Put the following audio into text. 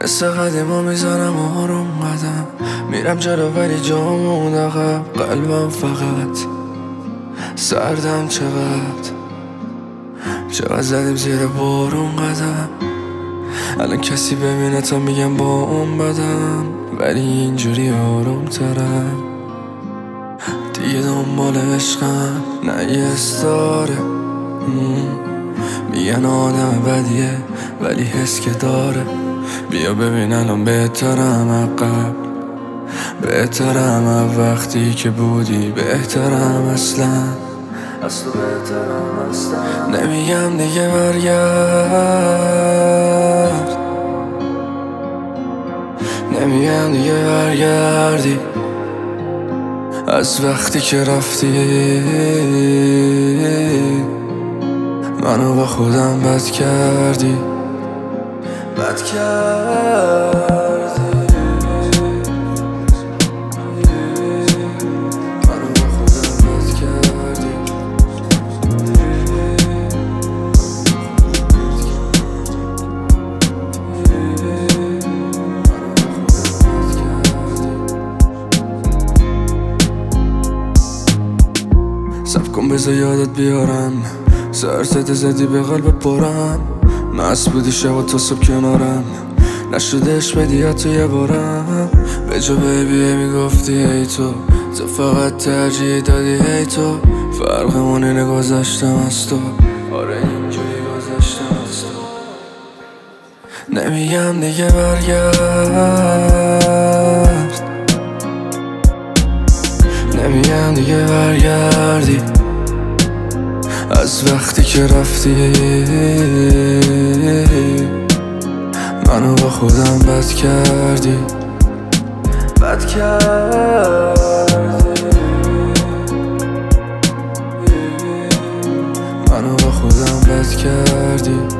مثل قدیما میزنم آروم قدم، میرم جلو ولی جامون عقب. قلبم فقط سردم چقدر زدیم زیر بارون قدم. الان کسی ببینه تا میگم با اون بدم، ولی اینجوری آروم ترم. دیگه دنبال عشقم نه یه استاره. میگن آدم بدیه ولی حس که داره. بیا ببین الان بهترم عقب، بهترم از وقتی که بودی، بهترم اصلا بهترم اصلا. نمیگم دیگه برگرد، نمیگم دیگه برگردی از وقتی که رفتی. منو با خودم بد کردی، بد کردی. منو با خودم بد کردی. صبر کن بذار یادت بیارم، سرتت زدی به قلب پرم. مست بودی شب تا صبح کنارم، نشدش بدی تو یه بارم. به جا بیبیه میگفتی ای تو فقط ترجیح دادی ای تو. فرقمون اینه گذشتم از تو، آره اینجوری گذشتم از تو. نمیگم دیگه برگرد، نمیگم دیگه برگردی از وقتی که رفتی. منو با خودم بد کردی، بد کردی. منو با خودم بد کردی.